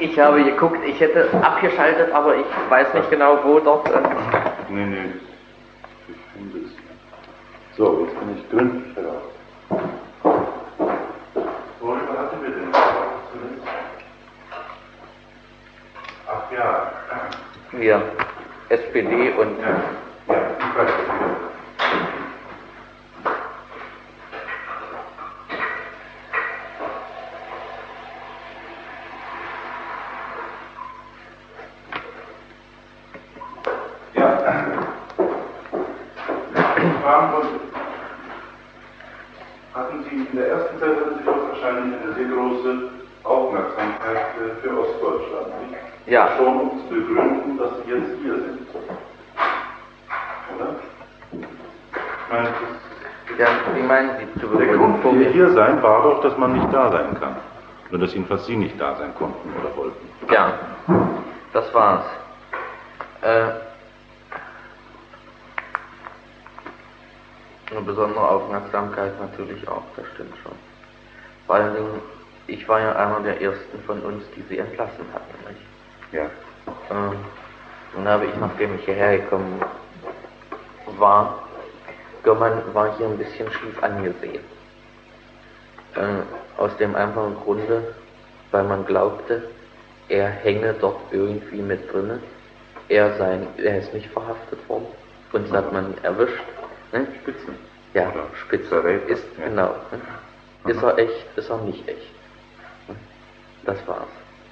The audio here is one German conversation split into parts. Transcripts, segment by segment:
Ich habe geguckt, ich hätte abgeschaltet, aber ich weiß nicht genau, wo dort. Nee. Ich finde es. So, jetzt bin ich drin. Worüber hatten wir denn? Ach ja. Wir, SPD und. Ja, ich weiß es. Hatten Sie in der ersten Zeit doch wahrscheinlich eine sehr große Aufmerksamkeit für Ostdeutschland, nicht? Ja. Schon um zu begründen, dass Sie jetzt hier sind. Oder? Ich meine, Ja, wie meinen Sie zu der Grund für Ihr Hiersein war doch, dass man nicht da sein kann. Oder dass jedenfalls Sie nicht da sein konnten oder wollten. Ja, das war's. Eine besondere Aufmerksamkeit natürlich auch, das stimmt schon. Vor allen Dingen, ich war ja einer der ersten von uns, die sie entlassen hatten, nicht? Ja. Dann habe ich, nachdem ich hierher gekommen war, war hier ein bisschen schief angesehen. Aus dem einfachen Grunde, weil man glaubte, er hänge dort irgendwie mit drinne. Er ist nicht verhaftet worden, uns hat man erwischt. Ne? Spitzen. Ja, oder Spitze. Ist, ja. Genau. Ne? Ist er echt, ist er nicht echt. Das war's.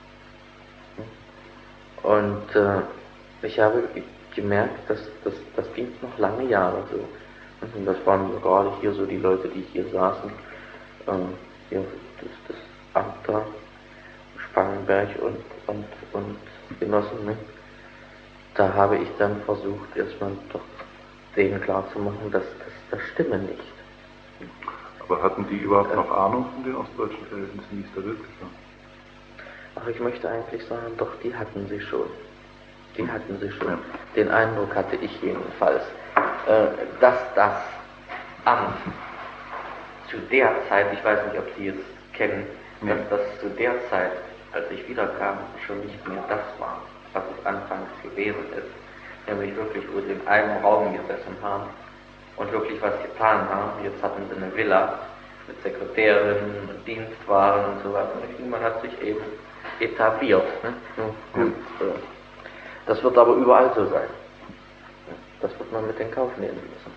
Und ich habe gemerkt, dass das ging noch lange Jahre so. Und das waren gerade hier so die Leute, die hier saßen. Hier das Amt da, Spangenberg und Genossen. Ne? Da habe ich dann versucht, erstmal doch denen klarzumachen, dass das stimme nicht. Aber hatten die überhaupt noch Ahnung von den ostdeutschen Verhältnissen, wie es da wirklich war? Ach, ich möchte eigentlich sagen, doch, die hatten sie schon. Die hatten sie schon. Ja. Den Eindruck hatte ich jedenfalls, dass das Amt zu der Zeit, ich weiß nicht, ob Sie es kennen, dass das zu der Zeit, als ich wiederkam, schon nicht mehr das war, was es anfangs gewesen ist. Nämlich wirklich, wo sie in einem Raum gesessen haben und wirklich was getan haben. Jetzt hatten sie eine Villa mit Sekretärinnen und Dienstwagen und so weiter. Und man hat sich eben etabliert. Ne? Und, das wird aber überall so sein. Das wird man mit in Kauf nehmen müssen.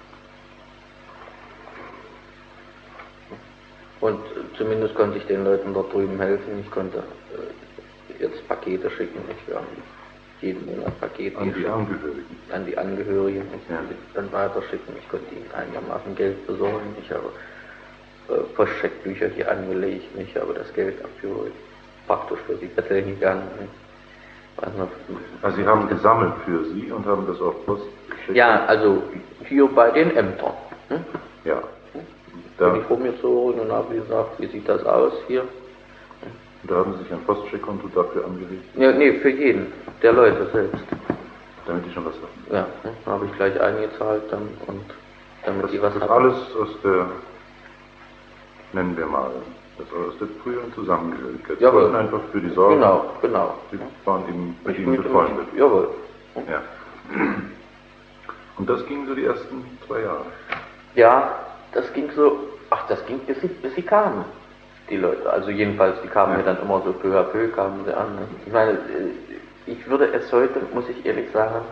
Und zumindest konnte ich den Leuten dort drüben helfen. Ich konnte jetzt Pakete schicken. Ich werde jeden Monat Pakete an die Angehörigen. An die Angehörigen. Ich konnte dann weiterschicken. Ich konnte ihnen einigermaßen Geld besorgen. Ich habe Postscheckbücher hier angelegt. Ich habe das Geld dafür praktisch für die Betteln gegangen. Also Sie haben gesammelt für Sie und haben das auf Post geschickt? Ja, also hier bei den Ämtern. Hm? Ja. Da bin ich rumgezogen und habe gesagt, wie sieht das aus hier? Und da haben Sie sich ein Postcheckkonto dafür angelegt? Ja, nee, für jeden, der Leute selbst. Damit die schon was haben? Ja, habe ich gleich eingezahlt dann und damit die was haben. Das alles aus der, nennen wir mal, das aus der früheren Zusammengehörigkeit. Sie wollten einfach für die Sorge. Genau. Sie waren eben mit Ihnen befreundet. Jawohl. Ja. Und das ging so die ersten 2 Jahre? Ja, das ging so, bis sie kamen, die Leute. Also jedenfalls, die kamen mir dann immer so peu à peu, kamen sie an. Ne? Ich meine, ich würde es heute, muss ich ehrlich sagen,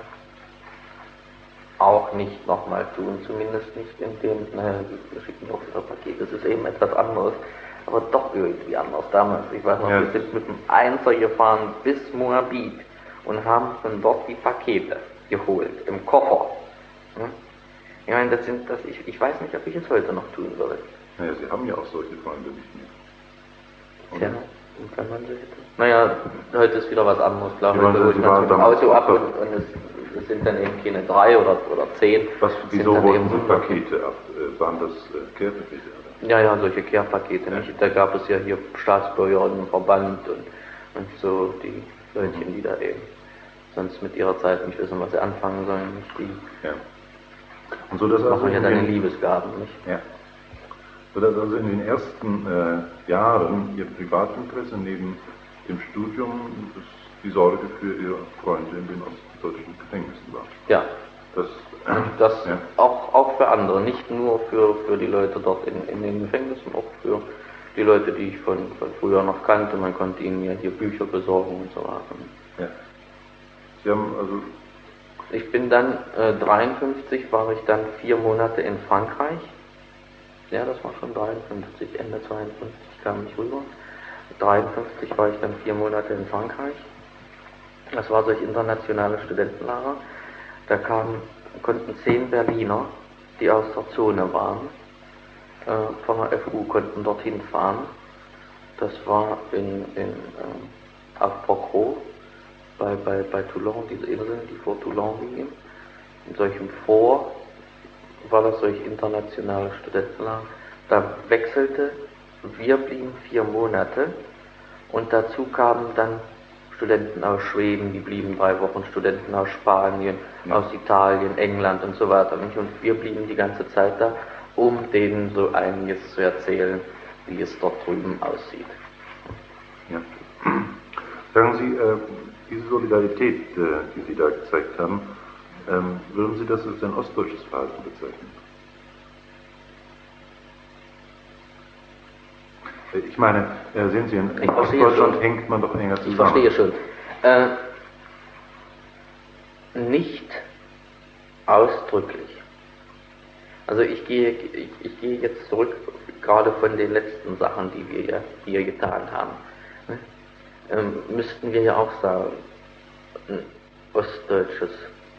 auch nicht nochmal tun, zumindest nicht in dem, wir schicken auch wieder Pakete, das ist eben etwas anderes, aber doch irgendwie anders damals. Ich weiß noch, wir sind mit dem Einser gefahren bis Moabit und haben von dort die Pakete geholt, im Koffer. Hm? Ich meine, ich weiß nicht, ob ich es heute noch tun würde. Naja, Sie haben ja auch solche Freunde nicht mehr. Tja, wenn man so hätte. Naja, heute ist wieder was anderes, klar. Heute holt Sie man mit dem Auto ab und es sind dann eben keine 3 oder 10. Wieso wollten Sie Pakete ab? Waren das Care-Pakete? Ja, solche Care-Pakete. Ja. Da gab es ja hier Staatsbürgerinnenverband und so die Leutchen, die da eben sonst mit ihrer Zeit nicht wissen, was sie anfangen sollen. Nicht die. Ja. Und so das machen ja deine Liebesgaben, nicht? Ja. So dass also in den ersten Jahren Ihr Privatinteresse neben im Studium die Sorge für ihre Freunde in den ostdeutschen Gefängnissen war. Ja. Das ja. Auch für andere, nicht nur für die Leute dort in den Gefängnissen, auch für die Leute, die ich von früher noch kannte. Man konnte ihnen ja hier Bücher besorgen und so weiter. Ja. Sie haben also... Ich bin dann, 53 war ich dann 4 Monate in Frankreich. Ja, das war schon 53, Ende 52 kam ich rüber. 53 war ich dann 4 Monate in Frankreich. Das war durch internationale Studentenlager. Da konnten 10 Berliner, die aus der Zone waren, von der FU, konnten dorthin fahren. Das war auf Pocro, bei Toulon, diese Inseln, die vor Toulon liegen. In solchem Fort war das solch internationale Studentenlager. Da wechselte, wir blieben 4 Monate und dazu kamen dann Studenten aus Schweden, die blieben 3 Wochen, Studenten aus Spanien, aus Italien, England und so weiter. Und wir blieben die ganze Zeit da, um denen so einiges zu erzählen, wie es dort drüben aussieht. Ja. Sagen Sie, diese Solidarität, die Sie da gezeigt haben, würden Sie das als ein ostdeutsches Verhalten bezeichnen? Ich meine, sehen Sie, in Ostdeutschland hängt man doch enger zusammen. Ich verstehe schon. Nicht ausdrücklich. Also ich gehe jetzt zurück, gerade von den letzten Sachen, die wir ja hier getan haben. Müssten wir ja auch sagen, ein ostdeutsches.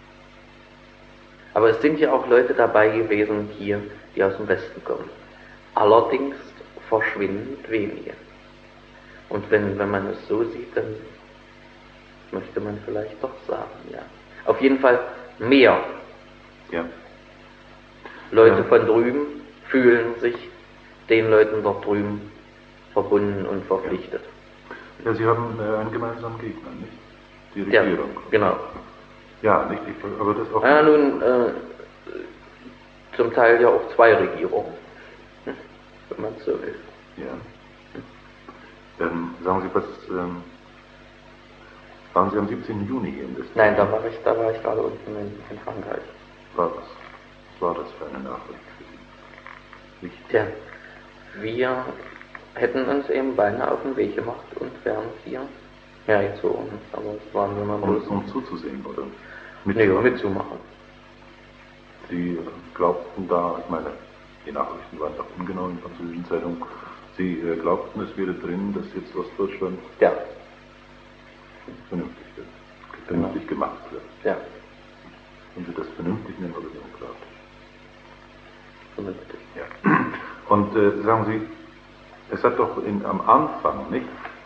Aber es sind ja auch Leute dabei gewesen hier, die aus dem Westen kommen. Allerdings verschwindend wenige. Und wenn man es so sieht, dann möchte man vielleicht doch sagen, ja. Auf jeden Fall mehr. Ja. Leute von drüben fühlen sich den Leuten dort drüben verbunden und verpflichtet. Ja, Sie haben einen gemeinsamen Gegner, nicht? Die Regierung. Ja, genau. Ja, nicht? Aber das auch. Ja, nun, zum Teil ja auch 2 Regierungen, wenn man so will. Ja. Sagen Sie, was waren Sie am 17. Juni hier in Österreich? Nein, da war ich gerade unten in Frankreich. Was war das für eine Nachricht für Sie? Nicht? Tja, wir hätten uns eben beinahe auf den Weg gemacht und wären hier hergezogen. Aber es waren wir mal bloß. Um zuzusehen, oder? Mitzumachen. Sie glaubten da, ich meine, die Nachrichten waren doch ungenau in französischen Zeitungen, Sie glaubten, es wäre drin, dass jetzt Ostdeutschland vernünftig gemacht wird. Ja. Und Sie das vernünftig nennen oder demokratisch? Vernünftig. Ja. Und sagen Sie, es hat doch am Anfang, nicht?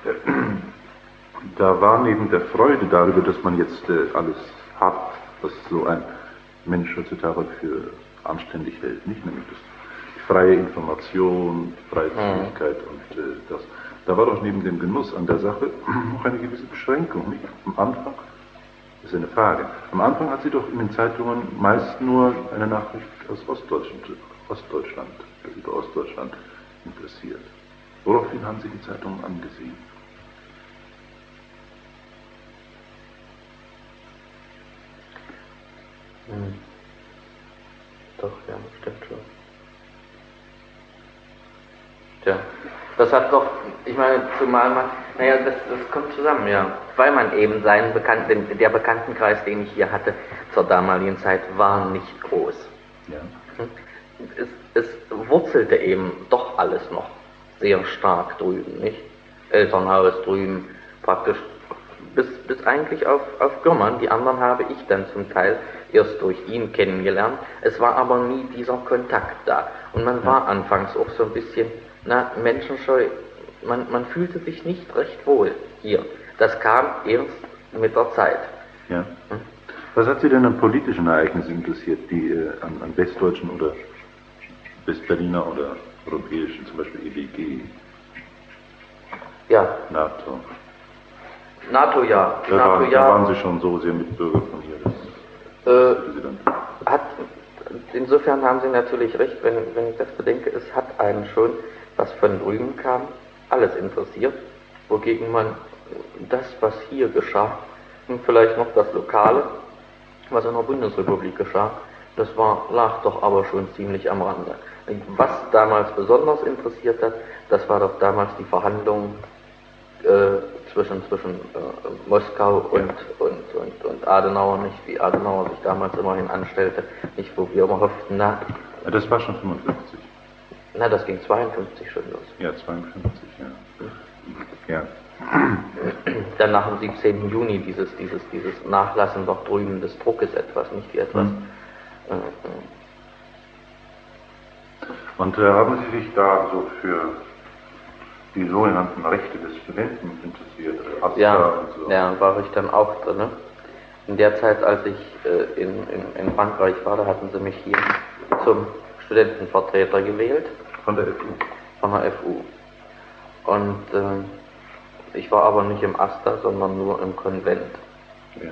Da war neben der Freude darüber, dass man jetzt alles hat, was so ein Mensch heutzutage für anständig hält, nicht? Nämlich das freie Information, Freizügigkeit und das. Da war doch neben dem Genuss an der Sache noch eine gewisse Beschränkung, nicht? Am Anfang, das ist eine Frage, am Anfang hat sie doch in den Zeitungen meist nur eine Nachricht aus Ostdeutschland, über Ostdeutschland interessiert. Woraufhin haben Sie die Zeitungen angesehen? Doch, ja, stimmt schon. Tja, das hat doch, ich meine, zumal man, das kommt zusammen, ja. Weil man eben der Bekanntenkreis, den ich hier hatte, zur damaligen Zeit, war nicht groß. Ja. Es wurzelte eben doch alles noch sehr stark drüben, nicht? Elternhaus drüben, praktisch bis eigentlich auf Gürmann. Die anderen habe ich dann zum Teil erst durch ihn kennengelernt. Es war aber nie dieser Kontakt da. Und man war anfangs auch so ein bisschen, menschenscheu. Man fühlte sich nicht recht wohl hier. Das kam erst mit der Zeit. Ja. Was hat Sie denn an politischen Ereignissen interessiert, die an westdeutschen oder Westberliner oder europäischen, zum Beispiel EWG? Ja. NATO. NATO, ja. Da waren Sie schon so sehr Mitbürger von hier. Insofern haben Sie natürlich recht, wenn ich das bedenke, es hat einen schon, was von drüben kam, alles interessiert, wogegen man das, was hier geschah, und vielleicht noch das Lokale, was in der Bundesrepublik geschah, lag doch aber schon ziemlich am Rande. Was damals besonders interessiert hat, das war doch damals die Verhandlung zwischen Moskau und Adenauer, nicht wie Adenauer sich damals immerhin anstellte, nicht wo wir immer hofften, na. Das war schon 55. Na, das ging 52 schon los. Ja, 52, ja. Ja. Dann nach dem 17. Juni dieses Nachlassen doch drüben des Druckes etwas, nicht wie etwas. Und haben Sie sich da so für die sogenannten Rechte des Studenten interessiert? Ja, und so? ja, war ich dann auch drin. Ne? In der Zeit, als ich in Frankreich war, da hatten sie mich hier zum Studentenvertreter gewählt. Von der FU? Von der FU. Und ich war aber nicht im Aster, sondern nur im Konvent. Ja.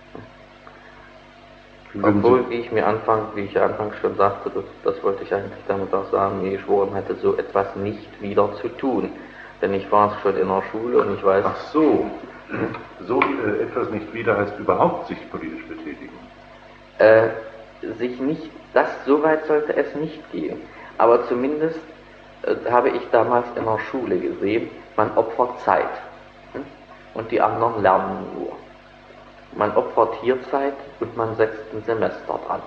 Obwohl, wie ich anfangs schon sagte, das wollte ich eigentlich damit auch sagen, mir geschworen hatte, so etwas nicht wieder zu tun. Denn ich war schon in der Schule und ich weiß... Ach so, etwas nicht wieder heißt überhaupt sich politisch betätigen? So weit sollte es nicht gehen. Aber zumindest habe ich damals in der Schule gesehen, man opfert Zeit. Und die anderen lernen nur. Man opfert hier Zeit und man setzt ein Semester dran.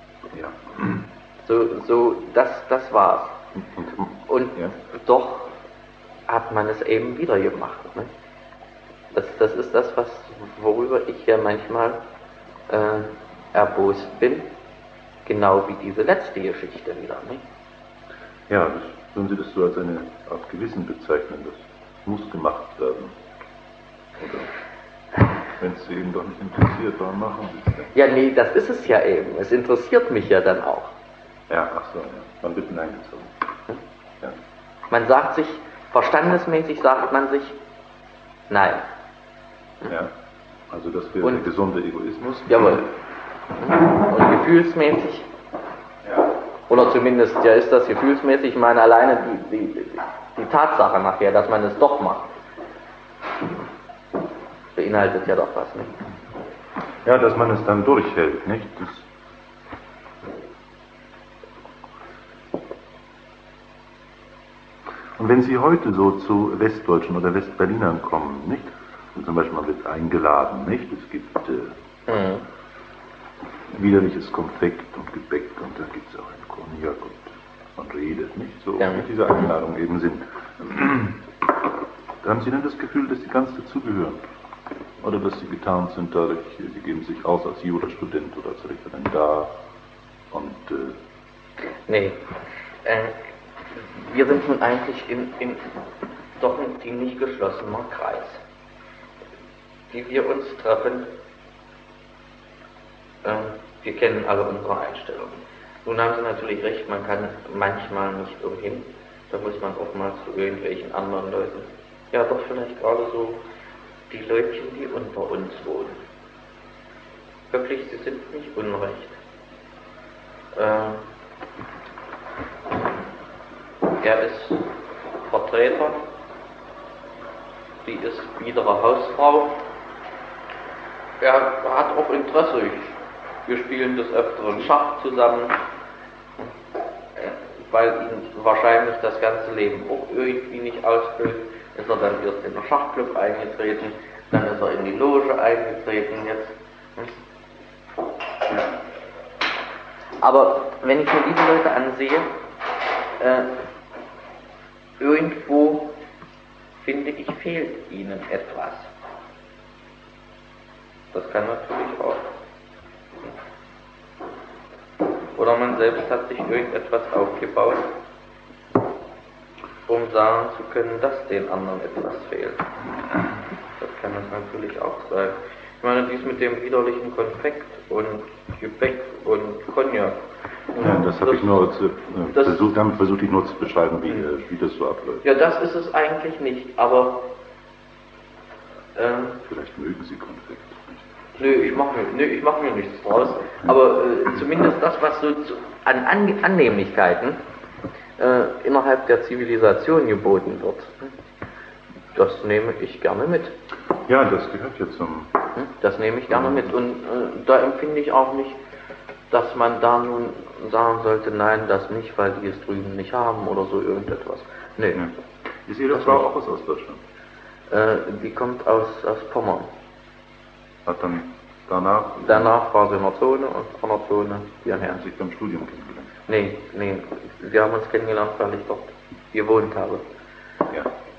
Ja. Das war's. Und ja. Doch hat man es eben wieder gemacht. Ne? Das ist das, worüber ich ja manchmal erbost bin. Genau wie diese letzte Geschichte wieder. Ne? Ja, würden Sie das so als eine Art Gewissen bezeichnen? Das muss gemacht werden. Oder wenn es Sie eben doch nicht interessiert, warum machen Sie es denn? Ja, nee, das ist es ja eben. Es interessiert mich ja dann auch. Ja, ach so, ja. Man wird hineingezogen. Ja. Man sagt sich, verstandesmäßig sagt man sich, nein. Ja, also das wäre der gesunde Egoismus. Jawohl. Und gefühlsmäßig, ja. Oder zumindest, ja, ist das gefühlsmäßig, ich meine alleine die Tatsache nachher, dass man es doch macht, beinhaltet ja doch was, nicht? Ja, dass man es dann durchhält, nicht? Und wenn Sie heute so zu Westdeutschen oder Westberlinern kommen, nicht? Und zum Beispiel man wird eingeladen, nicht? Es gibt widerliches Konfekt und Gebäck und dann gibt es auch einen Cognac und man redet, nicht? So ja. Mit dieser Einladung eben sind. Haben Sie denn das Gefühl, dass Sie ganz dazugehören? Oder dass Sie getarnt sind dadurch, Sie geben sich aus als Jurastudent oder als Referendar und... Nee, wir sind nun eigentlich doch ein ziemlich geschlossener Kreis. Wie wir uns treffen, wir kennen alle unsere Einstellungen. Nun haben Sie natürlich recht, man kann manchmal nicht umhin, da muss man oftmals zu irgendwelchen anderen Leuten, ja doch vielleicht gerade so die Leutchen, die unter uns wohnen. Wirklich, sie sind nicht unrecht. Er ist Vertreter, sie ist biedere Hausfrau. Er hat auch Interesse, wir spielen des Öfteren Schach zusammen, weil ihn wahrscheinlich das ganze Leben auch irgendwie nicht ausfüllt. Ist er dann erst in den Schachclub eingetreten, dann ist er in die Loge eingetreten jetzt. Aber wenn ich mir diese Leute ansehe, irgendwo finde ich, fehlt ihnen etwas. Das kann natürlich auch. Oder man selbst hat sich irgendetwas aufgebaut, um sagen zu können, dass den anderen etwas fehlt. Das kann es natürlich auch sein. Ich meine, dies mit dem widerlichen Konfekt und Gebäck und Cognac. Ja, das habe ich nur damit versucht ich nur zu beschreiben, wie das so abläuft. Ja, das ist es eigentlich nicht, aber vielleicht mögen Sie Konfekt. Nö, ich mach mir nichts draus. Aber zumindest das, was so an Annehmlichkeiten innerhalb der Zivilisation geboten wird. Das nehme ich gerne mit. Ja, das gehört ja zum... Das nehme ich gerne mit. Und da empfinde ich auch nicht, dass man da nun sagen sollte, nein, das nicht, weil die es drüben nicht haben oder so irgendetwas. Nee. Ja. Ist Ihre Frau auch aus Ostdeutschland? Die kommt aus Pommern. Hat dann danach... Danach war sie in der Zone und von der Zone hierher. Haben sich beim Studium kennengelernt? Nee, wir haben uns kennengelernt, weil ich dort gewohnt habe. Ja.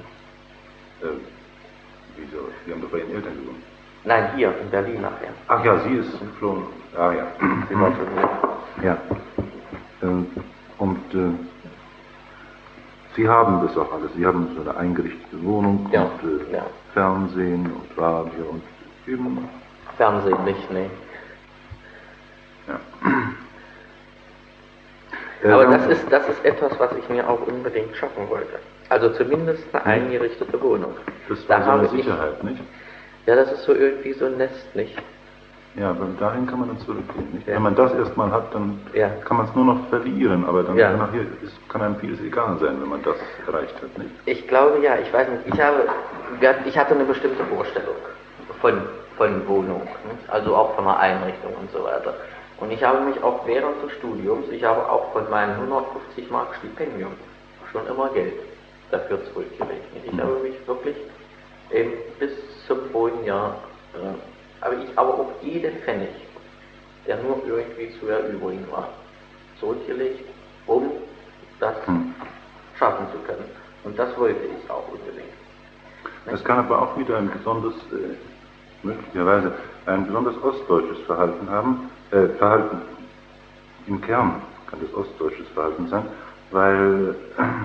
Wieso? Sie haben doch bei Ihren Eltern gewohnt? Nein, hier in Berlin nachher. Ach ja, sie ist geflohen. Ah ja. Sie war schon hier. Ja. Und Sie haben das auch alles. Sie haben so eine eingerichtete Wohnung Ja, und ja. Fernsehen und Radio und eben. Fernsehen nicht, nee. Ja. Aber das ist etwas, was ich mir auch unbedingt schaffen wollte. Also zumindest eine eingerichtete Wohnung. Das war so eine Sicherheit, nicht? Ja, das ist so irgendwie so ein Nest, nicht? Ja, aber dahin kann man dann zurückgehen, nicht? Ja. Wenn man das erstmal hat, dann Ja. kann man es nur noch verlieren, aber dann Ja. nachher kann einem vieles egal sein, wenn man das erreicht hat, nicht? Ich glaube ja, ich weiß nicht, ich hatte eine bestimmte Vorstellung von Wohnung, nicht? Also auch von einer Einrichtung und so weiter. Und ich habe mich auch während des Studiums, ich habe auch von meinen 150 Mark Stipendium schon immer Geld dafür zurückgelegt. Ich habe mich wirklich eben bis zum vorigen Jahr, aber auch jeden Pfennig, der nur irgendwie zu erübrigen war, zurückgelegt, um das schaffen zu können. Und das wollte ich auch unbedingt. Es kann aber auch wieder ein besonders, möglicherweise ein besonders ostdeutsches Verhalten haben. Verhalten im Kern kann das ostdeutsches Verhalten sein, weil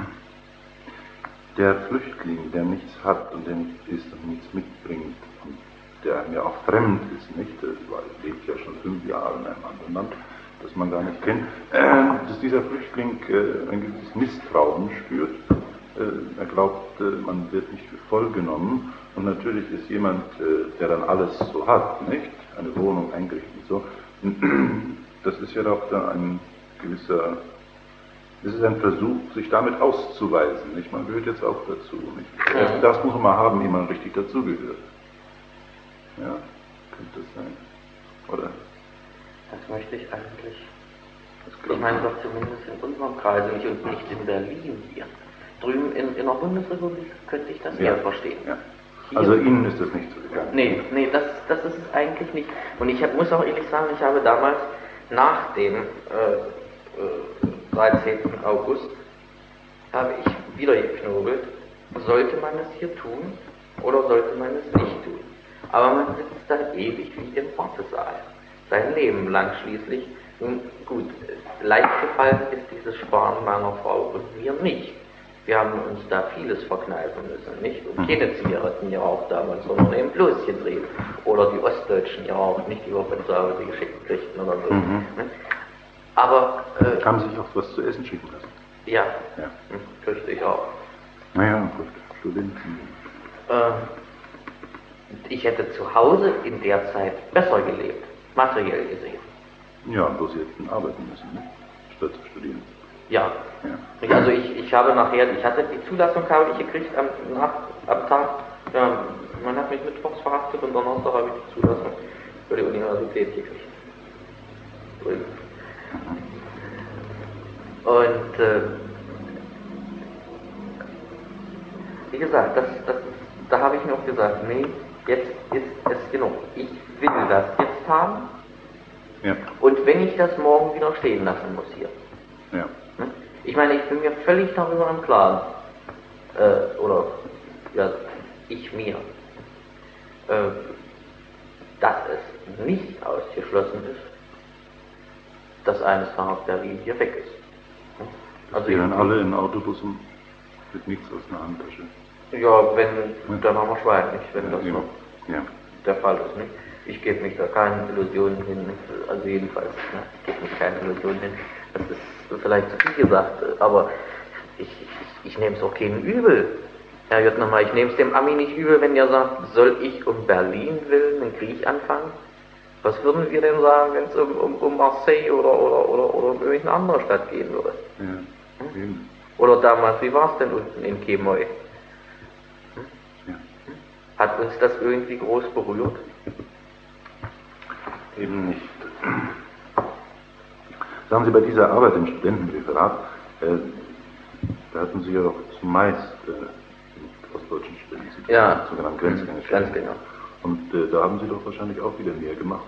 der Flüchtling, der nichts hat und der nichts ist und nichts mitbringt und der einem ja auch fremd ist, nicht? Weil er lebt ja schon 5 Jahre in einem anderen Land, das man gar nicht kennt, dass dieser Flüchtling ein gewisses Misstrauen spürt. Er glaubt, man wird nicht für voll genommen und natürlich ist jemand, der dann alles so hat, nicht? Eine Wohnung eingerichtet und so, das ist ja doch dann ein gewisser, es ist ein Versuch, sich damit auszuweisen, nicht? Man gehört jetzt auch dazu, nicht? Ja. Das muss man haben, ehe man richtig dazugehört. Ja, könnte das sein, oder? Das möchte ich eigentlich. Das Ich meine doch zumindest in unserem Kreis und nicht in Berlin hier. Drüben in der Bundesrepublik könnte ich das eher verstehen. Ja. Hier, Also Ihnen ist das nicht so gegangen? Nee, das ist es eigentlich nicht. Und ich muss auch ehrlich sagen, ich habe damals nach dem 13. August habe ich wieder geknobelt, sollte man es hier tun oder sollte man es nicht tun. Aber man sitzt da ewig wie im Wartesaal, sein Leben lang schließlich. Nun gut, leicht gefallen ist dieses Sparen meiner Frau und mir nicht. Wir haben uns da vieles verkneifen müssen, nicht? Und keine Zigaretten geraucht damals, sondern eben bloß gedreht. Oder die Ostdeutschen geraucht, nicht die wir von zu Hause geschickt kriegten oder so. Aber... haben Sie sich auch was zu essen schicken lassen? Ja, Ja. kriegte ich auch. Naja, gut, Studenten. Ich hätte zu Hause in der Zeit besser gelebt, materiell gesehen. Ja, bloß Sie hätten arbeiten müssen, ne? Statt zu studieren. Ja. Ja. Also ich habe nachher, ich hatte die Zulassung habe ich gekriegt am Tag, ja, man hat mich mittwochs verhaftet und Donnerstag habe ich die Zulassung für die Universität gekriegt. Und wie gesagt, da habe ich mir auch gesagt, nee, jetzt ist es genug. Ich will das jetzt haben. Ja. Und wenn ich das morgen wieder stehen lassen muss hier. Ja. Ich meine, ich bin mir völlig darüber im Klaren, oder ja, ich mir, dass es nicht ausgeschlossen ist, dass eines Tages Berlin hier weg ist. Also wir dann alle in Autobussen mit nichts aus einer Handtasche. Ja, wenn, dann haben wir Schwein nicht, wenn das noch der Fall ist. Nicht? Ich gebe mich da keine Illusionen hin, also jedenfalls, ne? Ich gebe mich keine Illusionen hin. Das ist vielleicht zu viel gesagt, aber ich nehme es auch keinen übel. Herr Jüttner, ich nehme es dem Ami nicht übel, wenn der sagt, soll ich um Berlin willen einen Krieg anfangen? Was würden wir denn sagen, wenn es um Marseille oder irgendeine andere Stadt gehen würde? Ja. Oder damals, wie war es denn unten in Kemoy? Hat uns das irgendwie groß berührt? Eben nicht. Sagen Sie, bei dieser Arbeit im Studentenreferat, da hatten Sie ja doch zumeist mit ostdeutschen Studenten zu tun, Ja, sogenannten Grenzgänger. ganz genau. Und da haben Sie doch wahrscheinlich auch wieder mehr gemacht,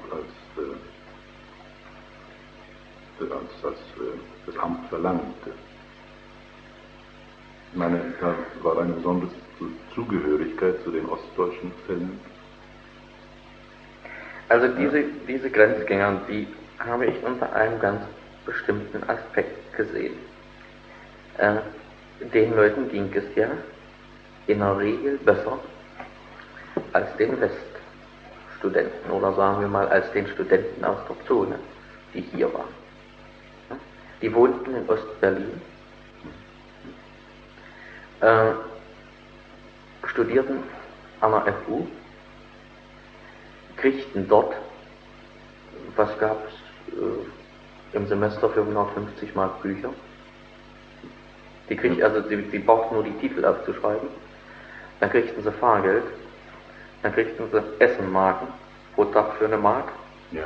als das Amt verlangte. Ich meine, da war eine besondere Zugehörigkeit zu den ostdeutschen Fällen. Also diese Grenzgänger, die habe ich unter einem ganz bestimmten Aspekt gesehen. Den Leuten ging es ja in der Regel besser als den Weststudenten oder sagen wir mal als den Studenten aus der Zone, die hier waren. Die wohnten in Ostberlin, studierten an der FU, kriegten dort, was gab es im Semester für 150 Mark Bücher. Die kriegten, also sie brauchten nur die Titel aufzuschreiben, dann kriegten sie Fahrgeld, dann kriegten sie Essenmarken pro Tag für 1 Mark. Ja.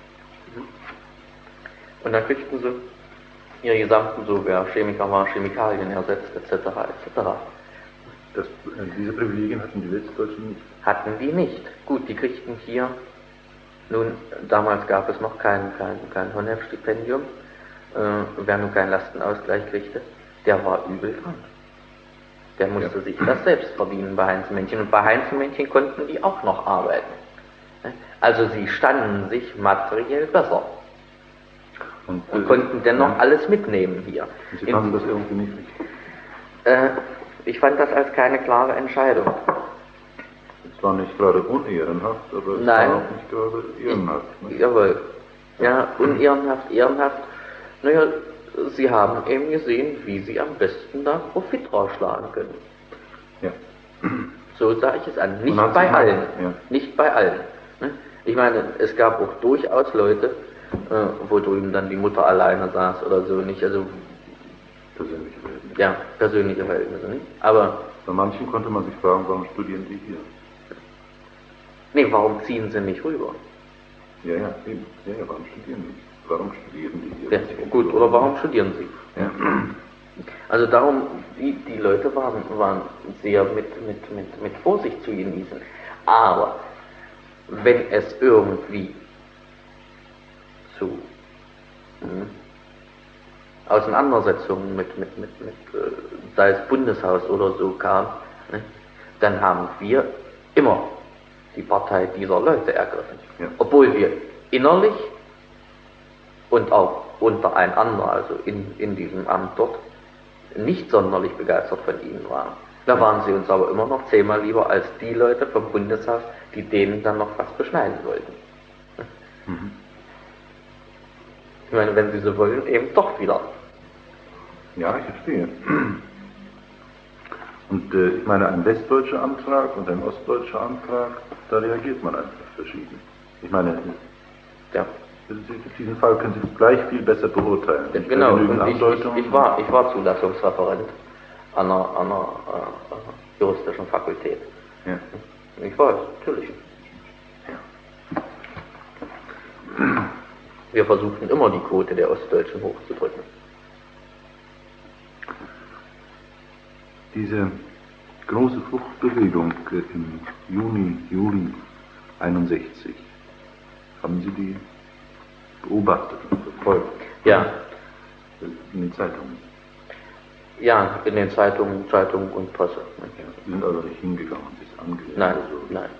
Und dann kriegten sie ihre gesamten, so wer Chemiker war, Chemikalien ersetzt, etc. etc. Diese Privilegien hatten die Westdeutschen nicht. Hatten die nicht. Gut, die kriegten hier, nun, damals gab es noch kein Honef-Stipendium, wer nun keinen Lastenausgleich kriegte, der war übel dran. Der musste sich das selbst verdienen bei Heinzelmännchen. Und bei Heinzelmännchen konnten die auch noch arbeiten. Also sie standen sich materiell besser. Und konnten dennoch alles mitnehmen hier. Und Sie fanden das irgendwie nicht richtig? Ich fand das als keine klare Entscheidung. Es war nicht gerade unehrenhaft, aber es Nein. war auch nicht gerade ehrenhaft. Ne? Jawohl. Ja, unehrenhaft, ehrenhaft. Naja, sie haben eben gesehen, wie sie am besten da Profit rausschlagen können. Ja. So sah ich es an. Nicht bei allen. Ja. Nicht bei allen. Ne? Ich meine, es gab auch durchaus Leute, wo drüben dann die Mutter alleine saß oder so, nicht, also Persönliche Verhältnisse. ja, persönliche Verhältnisse, nicht? Aber Bei manchen konnte man sich fragen, warum studieren die hier? nee, warum ziehen sie nicht rüber? Ja, eben. Ja, warum studieren die? Warum studieren die hier? Ja, gut, oder warum studieren sie? Ja. Also darum, die Leute waren sehr mit Vorsicht zu genießen. Aber wenn es irgendwie zu Auseinandersetzungen mit sei es Bundeshaus oder so kam, ne, dann haben wir immer die Partei dieser Leute ergriffen. Ja. Obwohl wir innerlich und auch untereinander, also in diesem Amt dort, nicht sonderlich begeistert von ihnen waren. Da waren sie uns aber immer noch 10-mal lieber als die Leute vom Bundeshaus, die denen dann noch was beschneiden wollten. Mhm. Ich meine, wenn sie so wollen, eben doch wieder. Ja, ich verstehe. Und ich meine, ein westdeutscher Antrag und ein ostdeutscher Antrag, da reagiert man einfach verschieden. Ich meine, Ja. diesen Fall können Sie gleich viel besser beurteilen. Genau, und Andeutungen. ich war Zulassungsreferent an einer juristischen Fakultät. Ja. Ich weiß, natürlich. Wir versuchten immer die Quote der Ostdeutschen hochzudrücken. Diese große Fluchtbewegung im Juli 61, haben Sie die beobachtet und verfolgt? Ja. In den Zeitungen? Ja, in den Zeitungen und Presse. Ja, Sie sind also nicht hingegangen und sich angesehen? Nein, oder so. nein.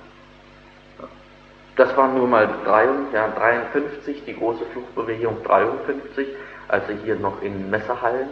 Das war nur mal 53, die große Fluchtbewegung 53, als sie hier noch in Messerhallen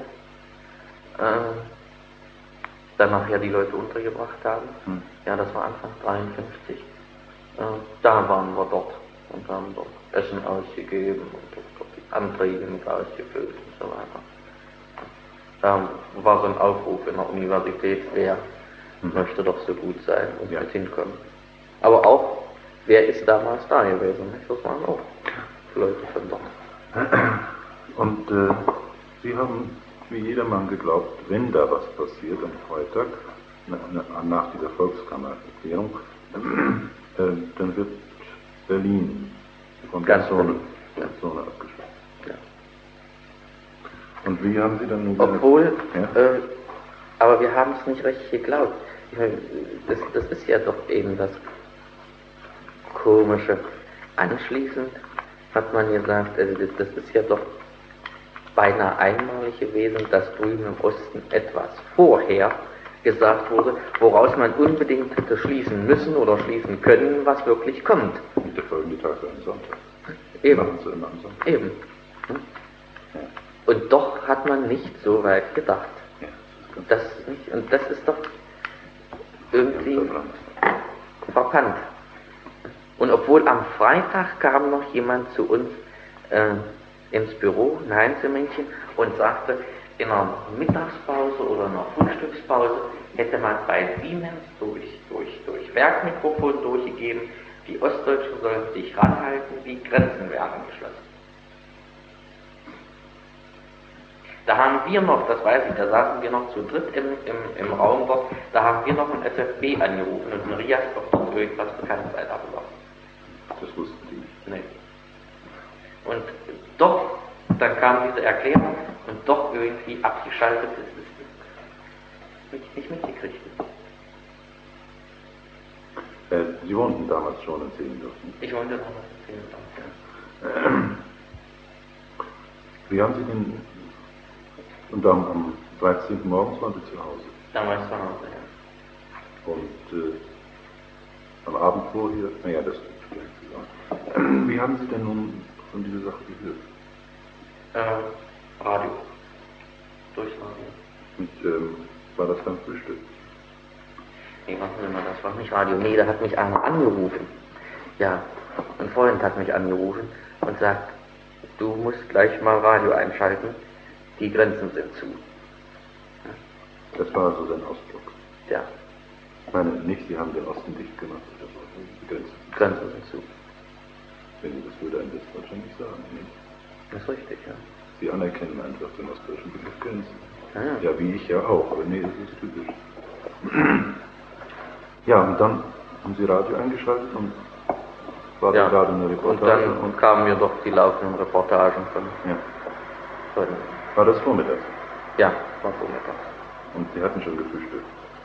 dann nachher die Leute untergebracht haben. Ja, das war Anfang 53. Da waren wir dort und haben dort Essen ausgegeben und dort die Anträge mit ausgefüllt und so weiter. Da war so ein Aufruf in der Universität, wer möchte doch so gut sein und mit hinkommen. Aber auch, wer ist damals da gewesen? Das waren auch Leute von dort. Und Sie haben wie jedermann geglaubt, wenn da was passiert am Freitag, nach dieser Volkskammererklärung, dann wird Berlin von der Zone abgeschlossen. Ja. Und wie haben Sie dann nun Obwohl, ja? Aber wir haben es nicht richtig geglaubt. Ich meine, das ist ja doch eben das Komische. Anschließend hat man gesagt, also das ist ja doch beinahe einmalig gewesen, dass drüben im Osten etwas vorher gesagt wurde, woraus man unbedingt hätte schließen müssen oder schließen können, was wirklich kommt. Der folgende Tag war ein Sonntag. Eben. Machen Sie immer am Sonntag. Eben. Hm? Ja. Und doch hat man nicht so weit gedacht. Ja, Und das ist doch irgendwie verkannt. Und obwohl am Freitag kam noch jemand zu uns ins Büro, ein Heinzelmännchen, und sagte, in einer Mittagspause oder einer Frühstückspause hätte man bei Siemens durch Werkmikrofon durchgegeben, die Ostdeutschen sollen sich ranhalten, die Grenzen werden geschlossen. Da haben wir noch, das weiß ich, da saßen wir noch zu dritt im Raum dort, da haben wir noch ein SFB angerufen und Maria hat doch dort irgendwas bekannt sei darüber. Das wussten die nicht. Nee. Und doch, dann kam diese Erklärung und doch irgendwie abgeschaltet ist es nicht mitgekriegt. Sie wohnten damals schon in Zehlendorf. Ich wohnte damals in Zehlendorf, ja. Wie haben Sie denn, und dann am 13. morgens waren Sie zu Hause? Dann war ich zu Hause, ja. Und am Abend vorher, naja, das wird vielleicht sagen. Wie haben Sie denn nun von dieser Sache gehört? Radio. Durchs Radio. Und war das dann Frühstück? Nee, warten Sie mal, das war nicht Radio. Nee, da hat mich einer angerufen. Ja, ein Freund hat mich angerufen und sagt, du musst gleich mal Radio einschalten, die Grenzen sind zu. Ja. Das war also sein Ausdruck. Ja. Ich meine nicht, Sie haben den Osten dicht gemacht, das war die Grenzen sind zu. Wenn Sie das würde ein Westdeutscher nicht sagen, nicht? Das ist richtig, ja. Sie anerkennen einfach den ostdeutschen Begriff Grenzen. Ja. Ja, wie ich ja auch, aber nee, das ist typisch. Ja, und dann haben Sie Radio eingeschaltet und war da gerade eine Reportage. Und dann kamen mir doch die laufenden Reportagen von. War das vormittags? Ja, war vormittags. Und Sie hatten schon gefrühstückt?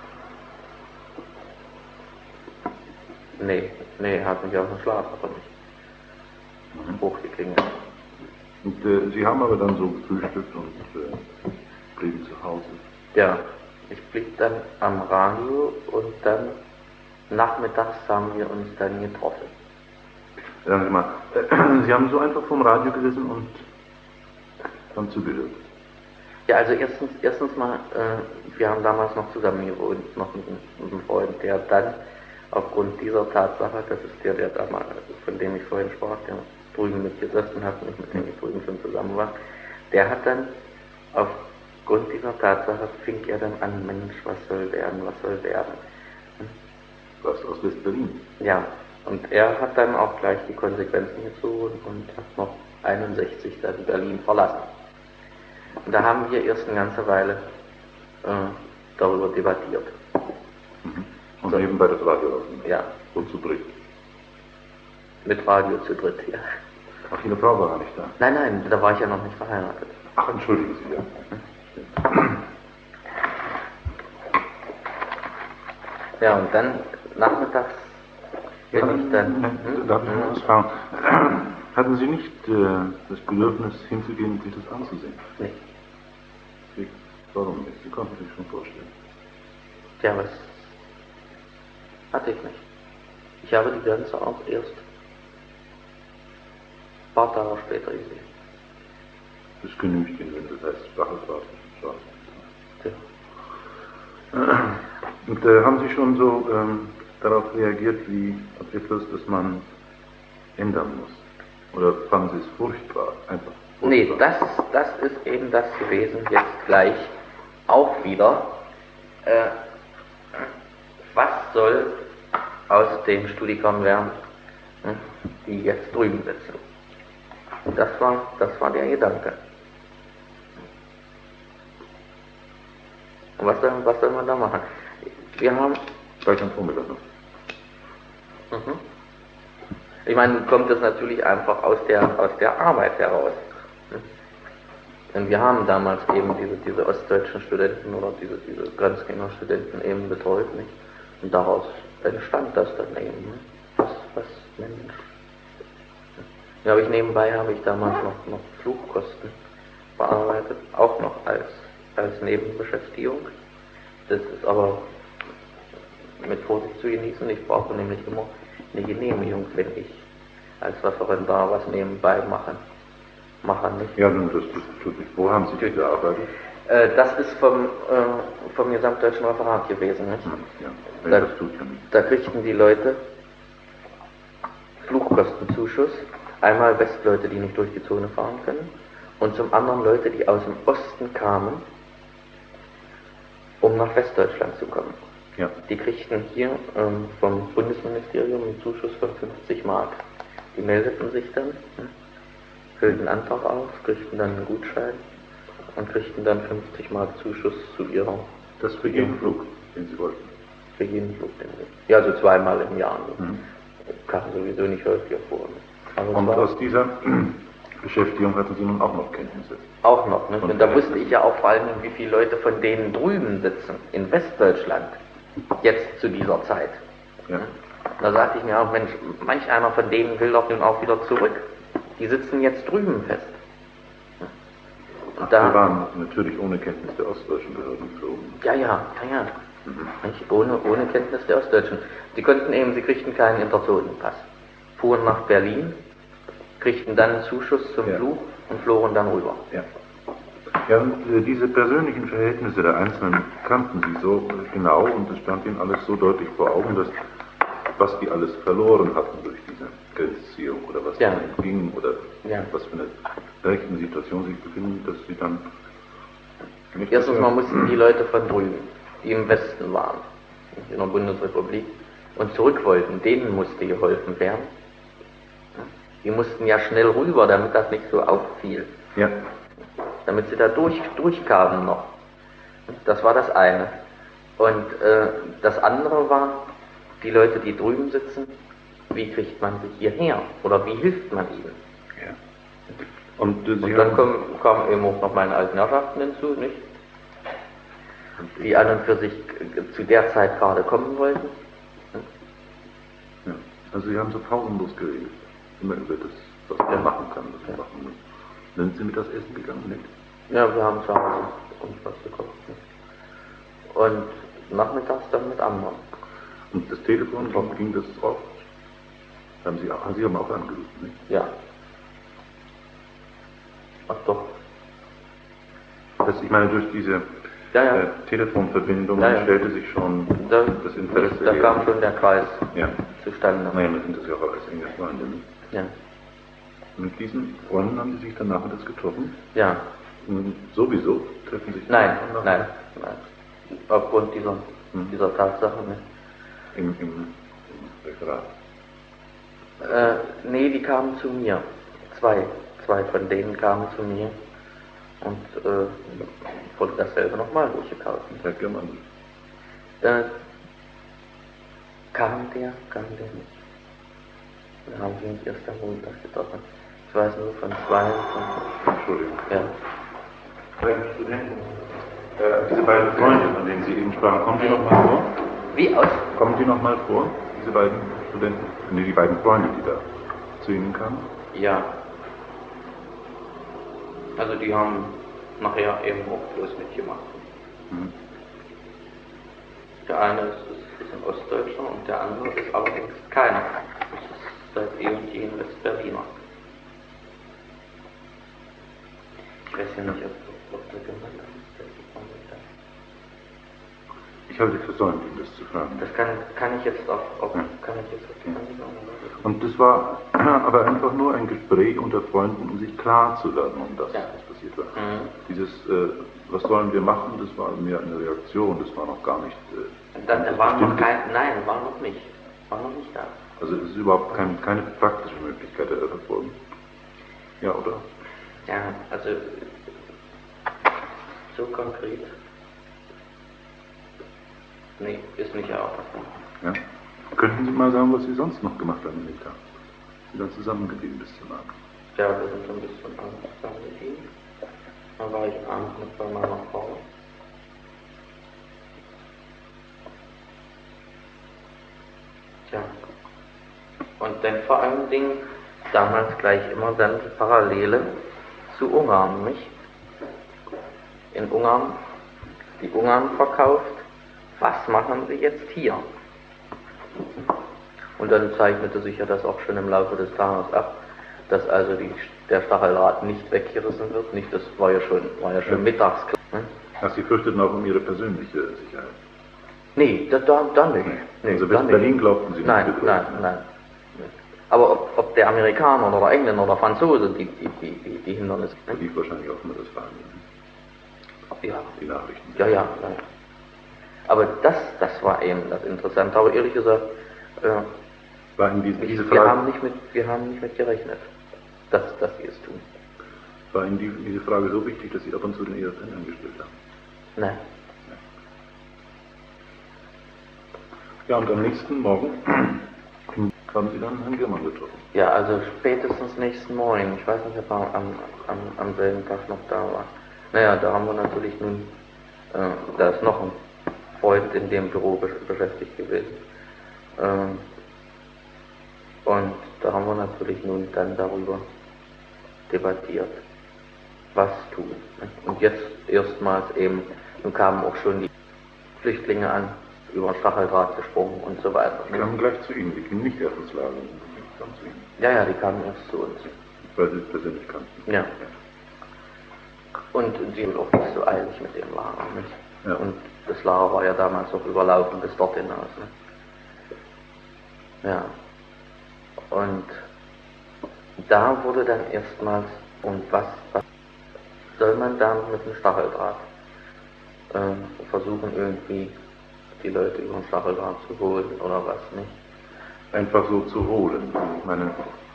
Nee, hat mich aus dem Schlaf aber nicht hochgeklingelt. Und Sie haben aber dann so gefrühstückt und blieben zu Hause? Ja, ich blieb dann am Radio und dann nachmittags haben wir uns dann getroffen. Sagen Sie mal, Sie haben so einfach vorm Radio gesessen und dann zugehört? Ja, also erstens mal, wir haben damals noch zusammen gewohnt, noch mit einem Freund, der dann aufgrund dieser Tatsache, das ist der damals, von dem ich vorhin sprach, der drüben mitgesessen hat und ich mit dem ich drüben schon zusammen war, der hat dann aufgrund dieser Tatsache fing er dann an, Mensch, was soll werden? Was, aus West-Berlin? Ja, und er hat dann auch gleich die Konsequenzen gezogen und hat noch 61 dann Berlin verlassen. Und da haben wir erst eine ganze Weile darüber debattiert. Und so, nebenbei das Radio laufen? Ja. So zu dritt? Mit Radio zu dritt, ja. Ach, Ihre Frau war gar nicht da? Nein, da war ich ja noch nicht verheiratet. Ach, entschuldigen Sie, ja. Ja, und dann nachmittags bin ich dann... Darf ich noch was fragen? Hatten Sie nicht das Bedürfnis hinzugehen und sich das anzusehen? Nee. Warum nicht? Sie konnten sich schon vorstellen. Ja, was hatte ich nicht. Ich habe die Grenze auch erst ein paar Tage später gesehen. Das genügt Ihnen, wenn das heißt Stacheldraht und Schwarz. Ja. Und haben Sie schon so darauf reagiert, wie etwas, das man ändern muss? Oder fanden Sie es furchtbar? Einfach furchtbar? Nee, das ist eben das gewesen, jetzt gleich auch wieder. Was soll aus den Studikern werden, die jetzt drüben sitzen? Und das war der Gedanke. Und was soll man da machen? Wir haben... Gleich am Vormittag noch. Mhm. Ich meine, nun kommt das natürlich einfach aus der Arbeit heraus. Und wir haben damals eben diese ostdeutschen Studenten oder diese Grenzgängerstudenten eben betreut, nicht? Und daraus entstand das dann eben, ne? Was Mensch. Ja, nebenbei habe ich damals noch Flugkosten bearbeitet, auch noch als Nebenbeschäftigung. Das ist aber mit Vorsicht zu genießen. Ich brauche nämlich immer eine Genehmigung, wenn ich als Referendar was nebenbei mache nicht. Ja, nun, das tut sich. Wo haben Sie gearbeitet? Das ist vom Gesamtdeutschen Referat gewesen. Nicht? Ja, das tut ja nicht. Da kriegten die Leute Flugkostenzuschuss. Einmal Westleute, die nicht durch die Zone fahren können, und zum anderen Leute, die aus dem Osten kamen, um nach Westdeutschland zu kommen. Ja. Die kriegten hier vom Bundesministerium einen Zuschuss von 50 Mark. Die meldeten sich dann, füllten einen Antrag aus, kriegten dann einen Gutschein und kriegten dann 50 Mark Zuschuss zu ihrer... Das für jeden Flug, den Sie wollten? Für jeden Flug, den sie... Ja, also zweimal im Jahr. Kam sowieso nicht häufiger vor. Also und aus dieser Beschäftigung hatten Sie nun auch noch Kenntnisse? Auch noch, ne? Und da wusste ich ja auch vor allem, wie viele Leute von denen drüben sitzen, in Westdeutschland, jetzt zu dieser Zeit. Ja. Da sagte ich mir auch, Mensch, manch einer von denen will doch nun auch wieder zurück. Die sitzen jetzt drüben fest. Und da waren natürlich ohne Kenntnis der ostdeutschen Behörden geflogen. Ja. Nicht? Ohne Kenntnis der Ostdeutschen. Sie kriegten keinen Interzonenpass. Fuhren nach Berlin, kriegten dann einen Zuschuss zum Flug und flogen dann rüber. Ja, und diese persönlichen Verhältnisse der Einzelnen kannten Sie so genau und es stand Ihnen alles so deutlich vor Augen, dass was die alles verloren hatten durch diese Grenzziehung oder was ihnen ging oder was für eine rechten Situation sie sich befinden, dass sie dann... Erstens mal mussten die Leute von drüben, die im Westen waren, in der Bundesrepublik, und zurück wollten, denen musste geholfen werden. Die mussten ja schnell rüber, damit das nicht so auffiel. Ja. Damit sie da durchkamen noch. Das war das eine. Und das andere war, die Leute, die drüben sitzen, wie kriegt man sie hierher? Oder wie hilft man ihnen? Ja. Und dann kamen eben auch noch meine alten Herrschaften hinzu, nicht? Die an und für sich zu der Zeit gerade kommen wollten. Ja. Also Sie haben so pausenlos geredet. Immer über das, was man machen kann, was man machen muss. Sind Sie mit das Essen gegangen, nicht? Ja, wir haben zu Hause uns was gekocht. Nicht? Und nachmittags dann mit anderen. Und das Telefon, ging das oft? Sie haben auch angerufen, nicht? Ja. Ach doch. Ich meine, durch diese Telefonverbindung stellte sich schon das Interesse. Da kam schon der Kreis zustande. Naja, das sind das ja auch alles enge Freunde, nicht? Ja. Mit diesen Freunden haben Sie sich dann nachmittags getroffen? Ja. Und sowieso treffen sich Nein. Aufgrund dieser Tatsache nicht. Im Referat? Nee, die kamen zu mir. Zwei von denen kamen zu mir und wurde dasselbe nochmal durchgekaut. Herr Germann? Kam der nicht. Wir haben ihn erst am Montag getroffen. Ich weiß nur von zwei. Entschuldigung. Ja. Diese beiden Freunde, von denen Sie eben sprachen, kommen die nochmal vor? Wie aus? Kommen die nochmal vor, diese beiden Studenten? Nee, die beiden Freunde, die da zu Ihnen kamen? Ja. Also die haben nachher eben auch bloß mitgemacht. Der eine ist ein Ostdeutscher und der andere ist allerdings keiner. Das ist seit eh und je ein Westberliner. Ich weiß ja nicht, ob der genannt ist. Ich habe Sie versäumt, Ihnen das zu fragen. Das kann ich jetzt auf die Anwendung. Und das war aber einfach nur ein Gespräch unter Freunden, um sich klar zu werden, um das, was passiert war. Dieses, was sollen wir machen, das war mehr eine Reaktion, das war noch gar nicht... war noch nicht da. Also es ist überhaupt keine praktische Möglichkeit erörtert worden. Ja, oder? Ja, also so konkret Nee, ist nicht erörtert. Ja? Könnten Sie mal sagen, was Sie sonst noch gemacht haben in dem Tag? Sie sind zusammengeblieben bis zum Abend. Ja, wir sind so ein bisschen zusammengeblieben. Dann war ich abends mit bei meiner Frau. Tja. Und dann vor allen Dingen damals gleich immer dann die Parallele zu Ungarn, nicht? In Ungarn, die Ungarn verkauft, was machen sie jetzt hier? Und dann zeichnete sich ja das auch schon im Laufe des Tages ab, dass also der Stacheldraht nicht weggerissen wird, nicht, das war ja schon mittags klar. Ne? Ach, Sie fürchteten auch um Ihre persönliche Sicherheit? Nee, da nicht. Nee, Also bis Berlin glaubten Sie nicht? Nein. Aber ob der Amerikaner oder der Engländer oder Franzose die Hindernisse. Da lief wahrscheinlich auch immer das Fernsehen. Ja. Die Nachrichten. Ja. Aber das war eben das Interessante. Aber ehrlich gesagt, war Ihnen diese wir Frage, haben nicht mit gerechnet, dass sie es tun. war Ihnen diese Frage so wichtig, dass Sie ab und zu den EFN angestellt haben? Nein. Ja, und am nächsten Morgen haben Sie dann Herrn Girmann getroffen? Ja, also spätestens nächsten Morgen. Ich weiß nicht, ob er am selben Tag noch da war. Naja, da haben wir natürlich nun, da ist noch ein Freund in dem Büro beschäftigt gewesen. Und da haben wir natürlich nun dann darüber debattiert, was tun. Und jetzt erstmals eben, nun kamen auch schon die Flüchtlinge an, über den Stacheldraht gesprungen und so weiter. Die kamen gleich zu Ihnen, die gingen nicht erst ins Lager, die kamen zu Ihnen. Ja, die kamen erst zu uns. Weil Sie es persönlich kannten. Ja. Und sie sind auch nicht so eilig mit dem Lager, nicht? Ja. Und das Lager war ja damals noch überlaufen bis dort hinaus, ne? Ja. Und da wurde dann erstmals, und was soll man da mit dem Stacheldraht versuchen, irgendwie die Leute über den Stacheldraht zu holen oder was, nicht? Einfach so zu holen. Ich meine,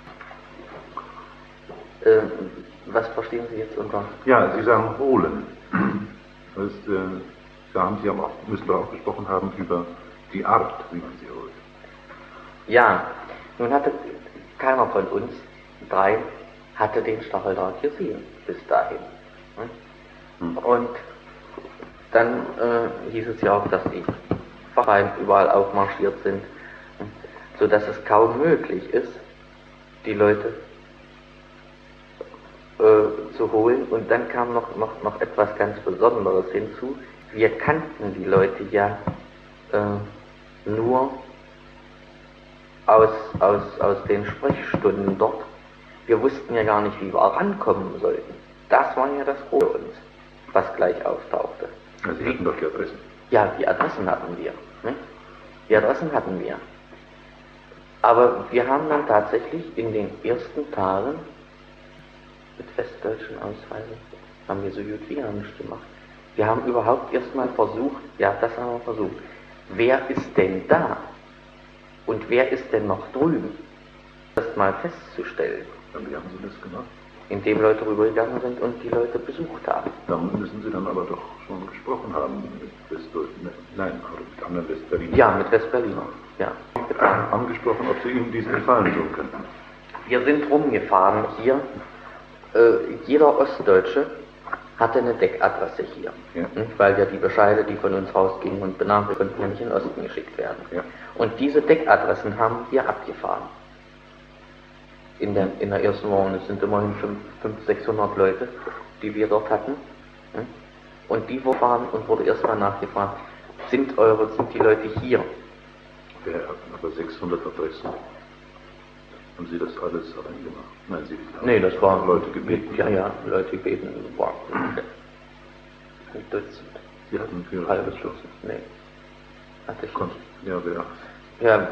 was verstehen Sie jetzt unter? ja, Sie sagen holen. Das ist, da haben Sie aber auch, müssen wir auch gesprochen haben über die Art, wie man sie holt. Ja, nun hatte keiner von uns drei hatte den Stacheldraht gesehen bis dahin. Ne? Und dann hieß es ja auch, dass die Vereine überall aufmarschiert sind, sodass es kaum möglich ist, die Leute zu holen. Und dann kam noch etwas ganz Besonderes hinzu. Wir kannten die Leute ja nur aus den Sprechstunden dort. Wir wussten ja gar nicht, wie wir rankommen sollten. Das war ja das Große für uns, was gleich auftauchte. Also Sie hatten doch die Adressen. Ja, die Adressen hatten wir. Ne? Die Adressen hatten wir. Aber wir haben dann tatsächlich in den ersten Tagen mit westdeutschen Ausweisen, haben wir so gut wie gar nicht gemacht. Wir haben überhaupt erstmal versucht, wer ist denn da? Und wer ist denn noch drüben? Das mal festzustellen. Wie haben Sie das gemacht? Indem Leute rübergegangen sind und die Leute besucht haben. Da müssen Sie dann aber doch schon gesprochen haben mit Westdeutschen, nein, aber mit anderen Westberlinern. Ja, mit Westberlinern, ja. Angesprochen, ob Sie Ihnen diesen Gefallen tun könnten. Wir sind rumgefahren hier. Jeder Ostdeutsche hatte eine Deckadresse hier. Ja. Weil ja die Bescheide, die von uns rausgingen und Benachrichtigungen konnten ja nicht in den Osten geschickt werden. Ja. Und diese Deckadressen haben wir abgefahren. In der ersten Woche. Es sind immerhin 500, 600 Leute, die wir dort hatten. Und die fahren und wurde erstmal nachgefragt, sind die Leute hier? Wir hatten aber 600 Adressen. Haben Sie das alles allein gemacht? Nein, Sie haben Nee, das waren Leute gebeten. Ja, Leute gebeten. War ein Dutzend. Sie hatten für Halbes Dutzend. Nee. Hatte ich nicht. Ja, wer? Ja,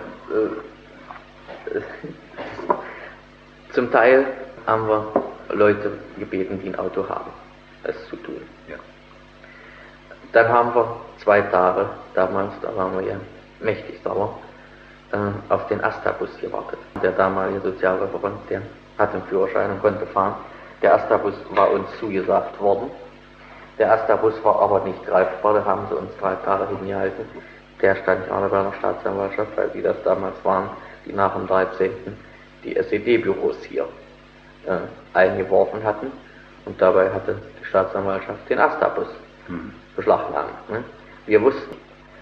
zum Teil haben wir Leute gebeten, die ein Auto haben, es zu tun. Ja. Dann haben wir 2 Tage, damals, da waren wir ja mächtig sauer, auf den Asta-Bus gewartet. Der damalige Sozialreferent, der hatte einen Führerschein und konnte fahren. Der Asta-Bus war uns zugesagt worden. Der Asta-Bus war aber nicht greifbar, da haben sie uns 3 Tage hingehalten. Der stand gerade bei der Staatsanwaltschaft, weil die das damals waren, die nach dem 13. die SED-Büros hier eingeworfen hatten. Und dabei hatte die Staatsanwaltschaft den Astabus beschlagnahmt. Ne? Wir wussten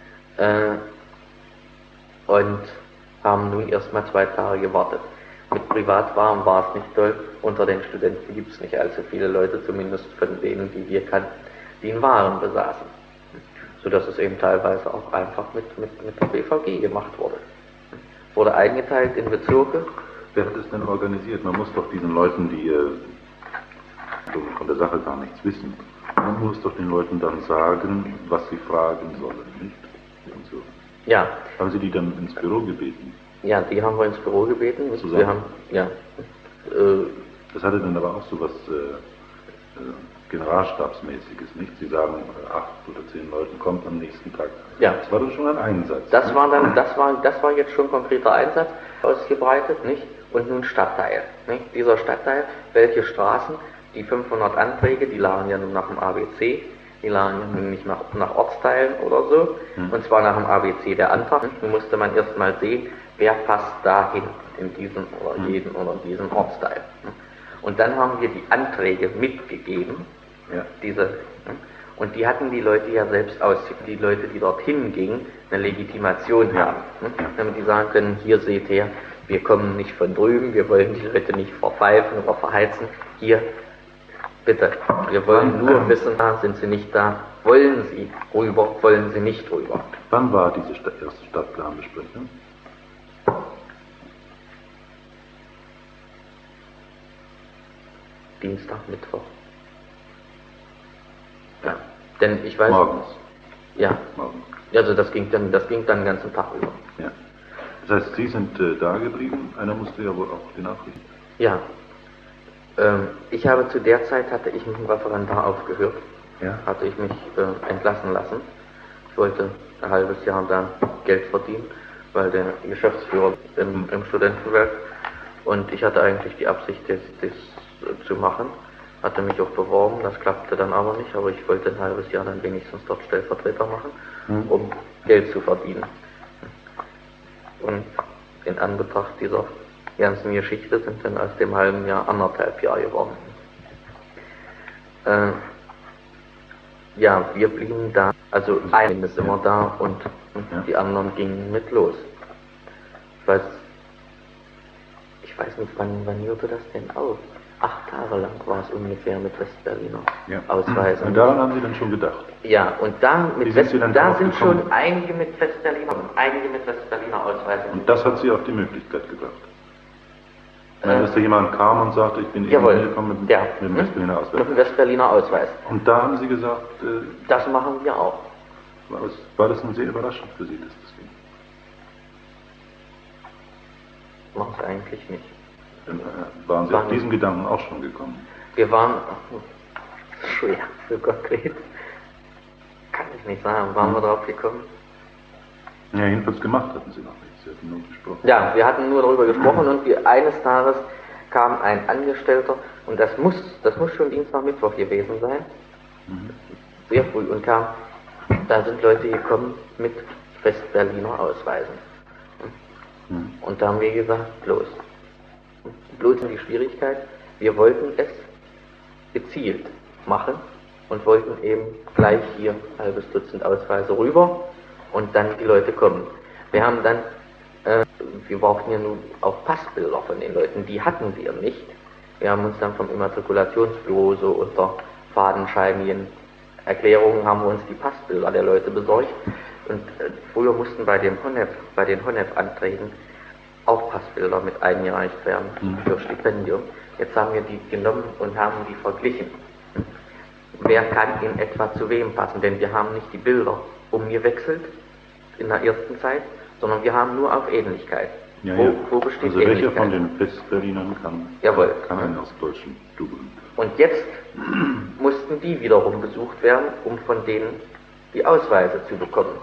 und haben nun erstmal 2 Tage gewartet. Mit Privatwaren war es nicht toll. Unter den Studenten gibt es nicht allzu viele Leute, zumindest von denen, die wir kannten, die einen Waren besaßen. Sodass es eben teilweise auch einfach mit der BVG gemacht wurde. Wurde eingeteilt in Bezirke. Wer hat es denn organisiert? Man muss doch diesen Leuten, die von der Sache gar nichts wissen, man muss doch den Leuten dann sagen, was sie fragen sollen, nicht? Und so. Ja. Haben Sie die dann ins Büro gebeten? Ja, die haben wir ins Büro gebeten. Zusammen? Wir haben, ja. Das hatte dann aber auch so was Generalstabsmäßiges, nicht? Sie sagen, 8 oder 10 Leuten kommt am nächsten Tag. Ja. Das war dann schon ein Einsatz. Das war jetzt schon konkreter Einsatz, ausgebreitet, nicht? Und nun Stadtteil, nicht? Dieser Stadtteil, welche Straßen, die 500 Anträge, die lagen ja nun nach dem ABC, die lagen ja nun nicht nach Ortsteilen oder so, und zwar nach dem ABC der Antrag. Nun musste man erstmal sehen, wer passt dahin, in diesen oder jeden oder diesen Ortsteil. Und dann haben wir die Anträge mitgegeben, ja. Und die hatten die Leute ja selbst die Leute, die dorthin gingen, eine Legitimation haben. Damit die sagen können, hier seht ihr, wir kommen nicht von drüben, wir wollen die Leute nicht verpfeifen oder verheizen. Hier, bitte, wir wollen nur wissen, sind sie nicht da, wollen sie rüber, wollen sie nicht rüber. Wann war diese erste Stadtplanbesprechung? Dienstag, Mittwoch. Ja, denn ich weiß... Morgens? Ja. Morgens. Also das ging dann den ganzen Tag über. Ja. Das heißt, Sie sind da geblieben, einer musste ja wohl auch die Nachricht. Ja. Ich habe zu der Zeit, hatte ich mit dem Referendar aufgehört. Ja. Hatte ich mich entlassen lassen. Ich wollte ein halbes Jahr da Geld verdienen, weil der Geschäftsführer im Studentenwerk, und ich hatte eigentlich die Absicht, das zu machen. Hatte mich auch beworben, das klappte dann aber nicht, aber ich wollte ein halbes Jahr dann wenigstens dort Stellvertreter machen, um Geld zu verdienen. Und in Anbetracht dieser ganzen Geschichte sind dann aus dem halben Jahr 1,5 Jahre geworden. Ja, wir blieben da, also ein ist immer da und die anderen gingen mit los. Ich weiß nicht, wann hörte das denn auf? 8 Tage lang war es ungefähr mit Westberliner Ausweisen. Und daran haben Sie dann schon gedacht? Ja, und da sind schon gekommen? einige mit Westberliner Ausweisen. Und das hat Sie auf die Möglichkeit gebracht? Dass da jemand kam und sagte, ich bin gekommen mit dem Westberliner Ausweis. Mit dem Westberliner Ausweis. Und da haben Sie gesagt, das machen wir auch. War das nun sehr überraschend für Sie, dass das ging? Macht es eigentlich nicht. Waren Sie auf diesen Gedanken auch schon gekommen? Wir waren, schwer, so konkret, kann ich nicht sagen, waren wir drauf gekommen? Ja, jedenfalls gemacht hatten Sie noch nichts, Sie hatten nur gesprochen. Ja, wir hatten nur darüber gesprochen und eines Tages kam ein Angestellter, und das muss schon Dienstag, Mittwoch gewesen sein, sehr früh, und da sind Leute gekommen mit Westberliner Ausweisen. Und da haben wir gesagt, los. Bloß die Schwierigkeit, wir wollten es gezielt machen und wollten eben gleich hier ein halbes Dutzend Ausweise rüber und dann die Leute kommen. Wir haben dann, wir brauchten ja nun auch Passbilder von den Leuten, die hatten wir nicht. Wir haben uns dann vom Immatrikulationsbüro so unter fadenscheinigen Erklärungen haben wir uns die Passbilder der Leute besorgt. Und früher mussten bei den Honef-Anträgen auch Passbilder mit eingereicht werden für Stipendium. Jetzt haben wir die genommen und haben die verglichen. Wer kann in etwa zu wem passen? Denn wir haben nicht die Bilder umgewechselt in der ersten Zeit, sondern wir haben nur auf Ähnlichkeit. Ja, wo besteht also Ähnlichkeit? welcher von den Westberlinern kann einen aus Deutschen dubeln? Und jetzt mussten die wiederum besucht werden, um von denen die Ausweise zu bekommen.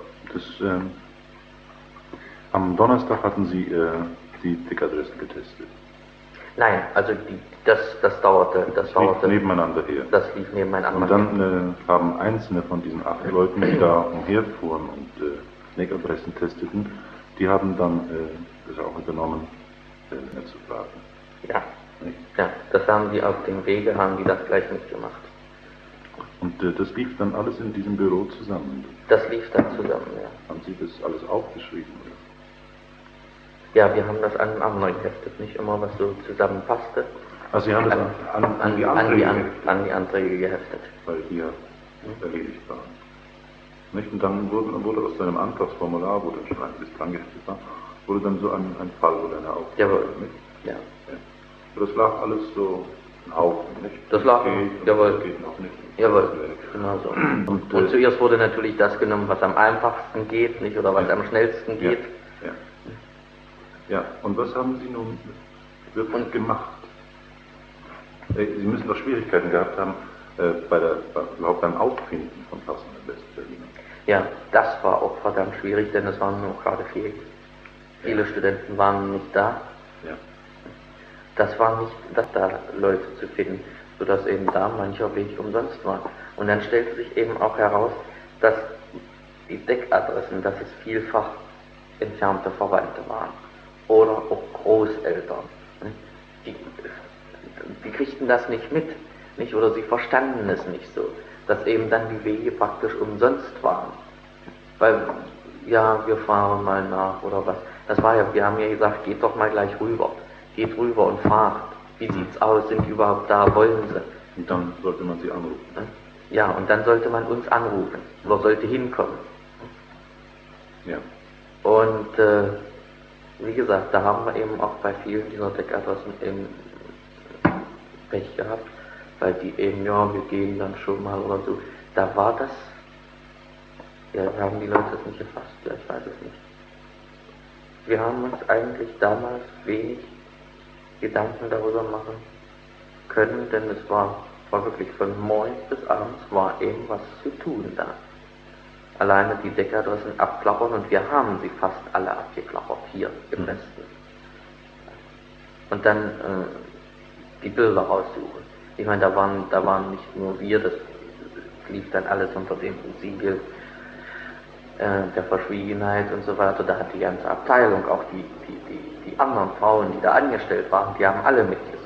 Am Donnerstag hatten Sie die Tickadressen getestet. Nein, also das dauerte. Das lief nebeneinander her. Das lief nebeneinander her. Und dann haben einzelne von diesen 8 Leuten, die da umherfuhren und MAC-Adressen testeten, die haben dann das auch übernommen, zu fragen. Ja. Nicht? Ja, das haben die auf dem Wege, haben die das gleich mitgemacht. Und das lief dann alles in diesem Büro zusammen? Das lief dann zusammen, ja. Haben Sie das alles aufgeschrieben? Oder? Ja, wir haben das an geheftet, nicht immer, was so zusammenpasste. Also Sie haben das an die Anträge geheftet? An die Anträge geheftet. Weil die ja erledigt waren. Nicht? Und dann wurde aus seinem Antragsformular, wo dann schon einiges dran geheftet war, wurde dann so ein Fall oder eine Aufgabe. Jawohl. Nicht? Ja. Aber das lag alles so ein Haufen, nicht? Das lag, jawohl. Das geht noch nicht. Jawohl, genau so. Und zuerst wurde natürlich das genommen, was am einfachsten geht, nicht? Oder was am schnellsten geht. Ja, und was haben Sie nun wirklich gemacht? Sie müssen doch Schwierigkeiten gehabt haben, überhaupt beim Auffinden von passenden Westberlinern. Ja, das war auch verdammt schwierig, denn es waren nur gerade viele Studenten waren nicht da. Ja. Das war nicht, da Leute zu finden, sodass eben da mancher Weg umsonst war. Und dann stellte sich eben auch heraus, dass die Deckadressen, dass es vielfach entfernte Verwandte waren oder auch Großeltern. Die kriegten das nicht mit, nicht? Oder sie verstanden es nicht so, dass eben dann die Wege praktisch umsonst waren. Weil, ja, wir fahren mal nach oder was. Das war ja, wir haben ja gesagt, geht doch mal gleich rüber. Geht rüber und fahrt. Wie sieht's aus? Sind die überhaupt da? Wollen sie? Und dann sollte man sie anrufen. Ja, und dann sollte man uns anrufen. Oder sollte hinkommen. Ja. Und wie gesagt, da haben wir eben auch bei vielen dieser Deckadressen eben Pech gehabt, weil die eben, ja, wir gehen dann schon mal oder so. Da war das, ja, haben die Leute das nicht gefasst, ja, ich weiß es nicht. Wir haben uns eigentlich damals wenig Gedanken darüber machen können, denn es war wirklich von morgens bis abends war eben was zu tun da. Alleine die Deckadressen abklappern und wir haben sie fast alle abgeklappert hier im Westen. Und dann die Bilder raussuchen. Ich meine, da waren nicht nur wir, das lief dann alles unter dem Siegel der Verschwiegenheit und so weiter. Da hat die ganze Abteilung, auch die anderen Frauen, die da angestellt waren, die haben alle mitgesucht.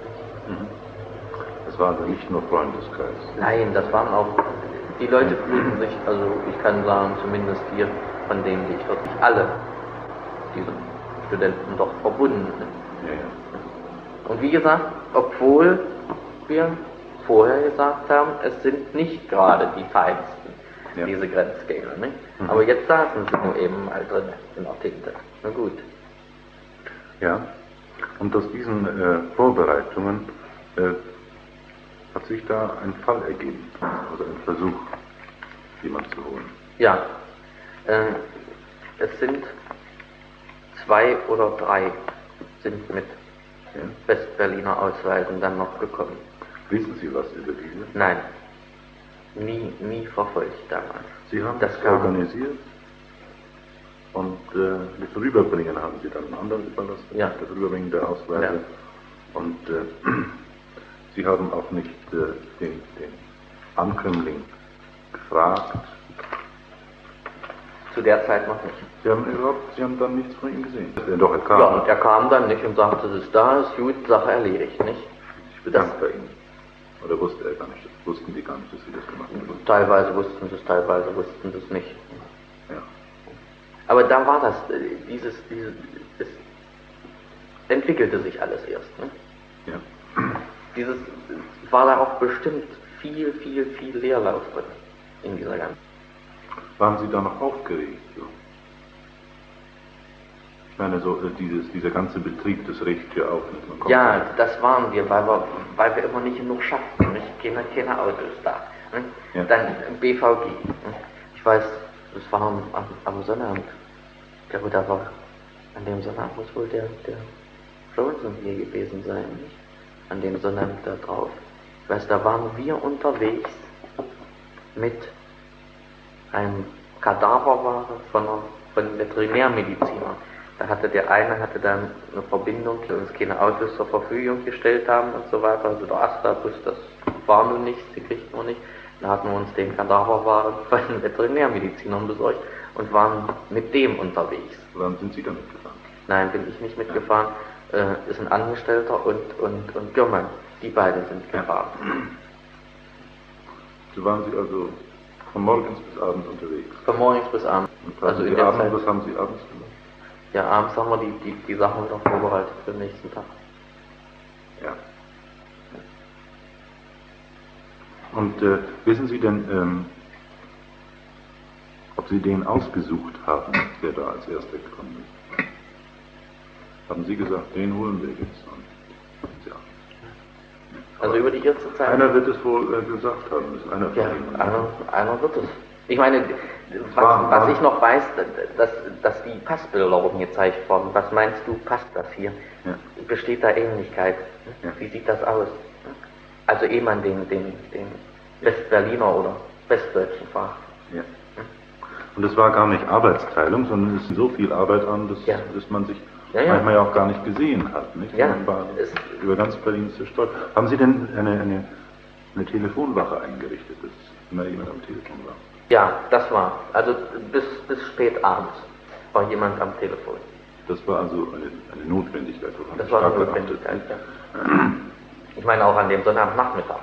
Das war also nicht nur Freundeskreis. Nein, das waren auch, die Leute fühlten sich, also ich kann sagen, zumindest hier, von denen sich wirklich alle, diese Studenten doch verbunden sind. Ja. Und wie gesagt, obwohl wir vorher gesagt haben, es sind nicht gerade die Feinsten, diese Grenzgänger, nicht? Aber jetzt saßen sie nur eben mal drin in der Tinte. Na gut. Ja, und aus diesen Vorbereitungen hat sich da ein Fall ergeben, also ein Versuch, jemanden zu holen. Ja, es sind 2 oder 3 sind mit Westberliner Ausweisen dann noch gekommen. Wissen Sie was über diese? Nein, nie verfolgt damals. Sie haben das organisiert und das Rüberbringen haben Sie dann anderen überlassen? Ja. Das Rüberbringen der Ausweise. Ja. Und Sie haben auch nicht den Ankömmling gefragt? Zu der Zeit noch nicht. Sie haben dann nichts von ihm gesehen? Doch, er kam. Ja, und er kam dann nicht und sagte, es ist da, ist gut, Sache erledigt, nicht? Ich bedanke bei Ihnen. Oder wusste er gar nicht? Wussten die gar nicht, dass Sie das gemacht haben? Teilweise wussten sie es, teilweise wussten sie es nicht. Ja. Aber da war das, es entwickelte sich alles erst. Ne? Ja. War da auch bestimmt viel Leerlauf drin in dieser ganzen. Waren Sie da noch aufgeregt? So? Ich meine, so dieser ganze Betrieb, das regt ja auf. Ja, das waren wir, weil wir immer nicht genug schafften. Nicht? Keine Autos da. Ne? Ja. Dann BVG. Ne? Ich weiß, das war am Sonnabend. Ich glaube, da war an dem Sonnabend muss wohl der Johnson hier gewesen sein. Nicht? An dem Sonnabend da drauf. Ich weiß, da waren wir unterwegs mit einem Kadaverware von Veterinärmediziner. Da hatte der eine dann eine Verbindung, die uns keine Autos zur Verfügung gestellt haben und so weiter. Also der Astabus, das war nun nichts, die kriegten wir nicht. Dann hatten wir uns den Kadaverwaren von den Veterinärmedizinern besorgt. und waren mit dem unterwegs. Wann sind Sie damit gefahren? Nein, bin ich nicht mitgefahren. Ist ein Angestellter und Gürmann. Die beiden sind gefahren. So waren Sie also von morgens bis abends unterwegs? Von morgens bis abends. Also in der Zeit. Was haben Sie abends gemacht? Ja, abends haben wir die Sachen wieder vorbereitet für den nächsten Tag. Ja. Und wissen Sie denn, ob Sie den ausgesucht haben, der da als erster gekommen ist? Haben Sie gesagt, den holen wir jetzt? Und, ja. Also über die erste Zeit. Einer wird es wohl gesagt haben müssen. Einer einer wird es. Ich meine, was ich noch weiß, dass die Passbilder rumgezeigt wurden. Was meinst du, passt das hier? Ja. Besteht da Ähnlichkeit? Ja. Wie sieht das aus? Also ehe man den Westberliner oder Westdeutschen fragt. Ja. Und es war gar nicht Arbeitsteilung, sondern es ist so viel Arbeit an, dass man sich manchmal ja auch gar nicht gesehen hat. Nicht? Ja, man war über ganz Berlin zerstreut. Haben Sie denn eine Telefonwache eingerichtet, dass immer jemand am Telefon war? Ja, das war. Also bis spät abends war jemand am Telefon. Das war also eine Notwendigkeit. Das war eine Notwendigkeit, ja. Ich meine auch an dem Sonntagnachmittag.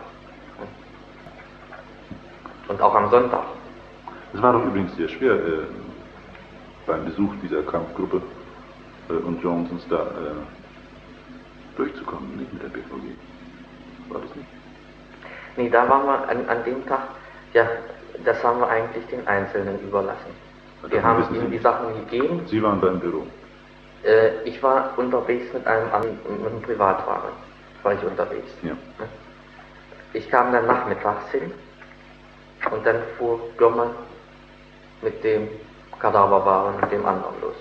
Und auch am Sonntag. Es war doch übrigens sehr schwer, beim Besuch dieser Kampfgruppe und Johnsons da durchzukommen, nicht mit der BVG. War das nicht? Nee, da waren wir an dem Tag, ja, das haben wir eigentlich den Einzelnen überlassen. Wir haben ihnen die Sachen gegeben. Sie waren beim Büro? Ich war unterwegs mit einem Privatwagen, war ich unterwegs. Ja. Ich kam dann nachmittags hin und dann fuhr Gürmann mit dem Kadaverwagen und dem anderen los.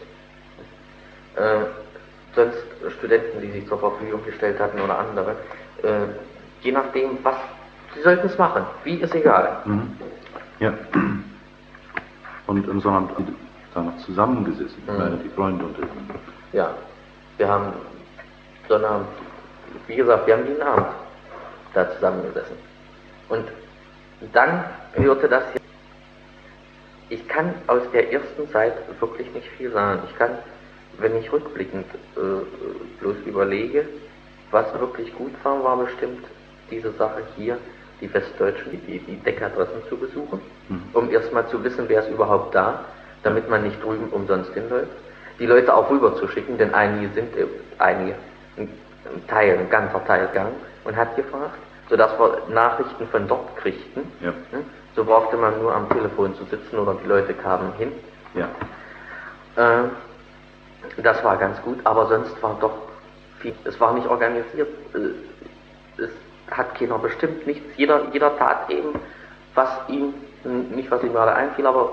Sonst Studenten, die sich zur Verfügung gestellt hatten oder andere, je nachdem, was, sie sollten es machen, wie ist egal. Mhm. Ja. Und sondern da noch zusammengesessen, die Freunde unter ihnen. Ja, wir haben Sonnabend, wie gesagt, wir haben jeden Abend da zusammengesessen. Und dann hörte das hier. Ich kann aus der ersten Zeit wirklich nicht viel sagen. Ich kann, wenn ich rückblickend bloß überlege, was wirklich gut war, war bestimmt diese Sache hier, die Westdeutschen, die Deckadressen zu besuchen, um erstmal zu wissen, wer ist überhaupt da, damit man nicht drüben umsonst hinläuft. Die Leute auch rüber zu schicken, denn ein ganzer Teil gegangen und hat gefragt, sodass wir Nachrichten von dort kriegten. Ja. So brauchte man nur am Telefon zu sitzen oder die Leute kamen hin. Ja. Das war ganz gut, aber sonst war doch viel, es war nicht organisiert, es hat keiner bestimmt nichts, jeder tat eben, was ihm gerade einfiel, aber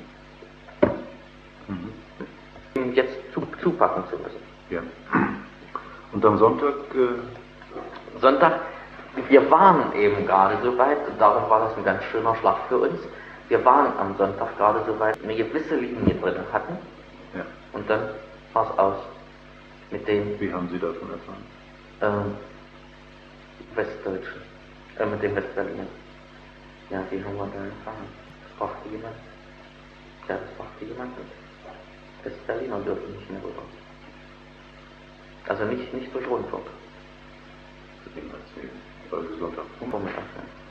jetzt zupacken zu müssen. Ja. Und am Sonntag? Sonntag, wir waren eben gerade so weit, und darum war das ein ganz schöner Schlag für uns, wir waren am Sonntag gerade so weit, eine gewisse Linie drin hatten, Ja. und dann war es aus mit dem Wie haben Sie davon erfahren? Westdeutschen, mit dem Westberliner. Ja, die haben wir da erfahren. Das brachte jemand. Ja, das brachte jemand mit. Westberliner dürfen nicht mehr rüber. Also nicht durch Rundfunk. Also Sonntag. Vormittag, ja.